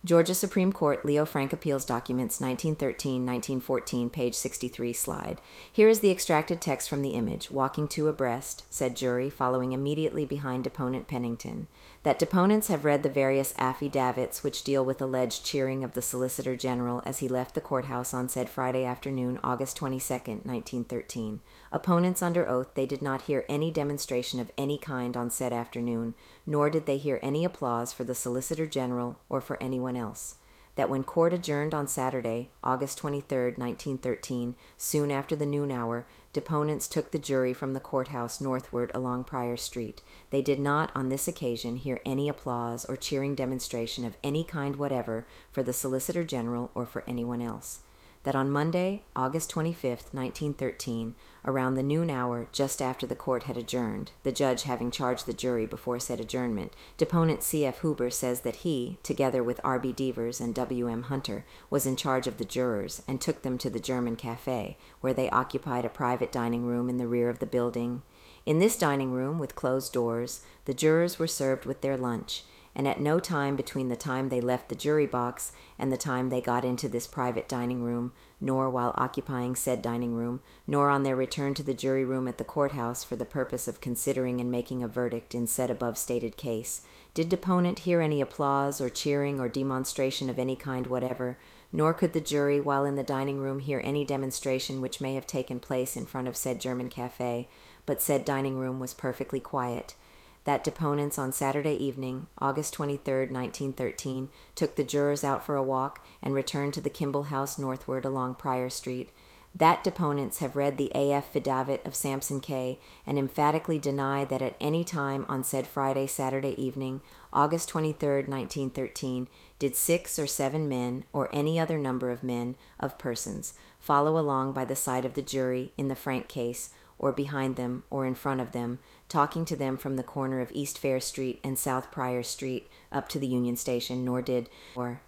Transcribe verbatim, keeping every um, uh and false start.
Georgia Supreme Court, Leo Frank Appeals Documents, nineteen thirteen to nineteen fourteen, page sixty-three, slide. Here is the extracted text from the image. Walking two abreast, said jury, following immediately behind deponent Pennington. That deponents have read the various affidavits which deal with alleged cheering of the Solicitor General as he left the courthouse on said Friday afternoon, August twenty-second, nineteen thirteen. Opponents under oath, they did not hear any demonstration of any kind on said afternoon, nor did they hear any applause for the Solicitor General or for anyone else. That when court adjourned on Saturday, August twenty-third, nineteen thirteen, soon after the noon hour, deponents took the jury from the courthouse northward along Prior Street. They did not, on this occasion, hear any applause or cheering demonstration of any kind whatever for the Solicitor General or for anyone else. That on Monday, August twenty-fifth, nineteen thirteen, around the noon hour, just after the court had adjourned, the judge having charged the jury before said adjournment, deponent C F Huber says that he, together with R B Devers and W M Hunter, was in charge of the jurors and took them to the German Cafe, where they occupied a private dining room in the rear of the building. In this dining room, with closed doors, the jurors were served with their lunch, and at no time between the time they left the jury box and the time they got into this private dining room, nor while occupying said dining room, nor on their return to the jury room at the courthouse for the purpose of considering and making a verdict in said above stated case, did deponent hear any applause or cheering or demonstration of any kind whatever, nor could the jury while in the dining room hear any demonstration which may have taken place in front of said German Cafe, but said dining room was perfectly quiet. That deponents on Saturday evening, August twenty-third, nineteen thirteen, took the jurors out for a walk and returned to the Kimball House northward along Prior Street. That deponents have read the A F Fidavit of Sampson K. and emphatically deny that at any time on said Friday, Saturday evening, August twenty-third, nineteen thirteen, did six or seven men, or any other number of men, of persons, follow along by the side of the jury in the Frank case, or behind them, or in front of them, talking to them from the corner of East Fair Street and South Prior Street up to the Union Station, nor did, or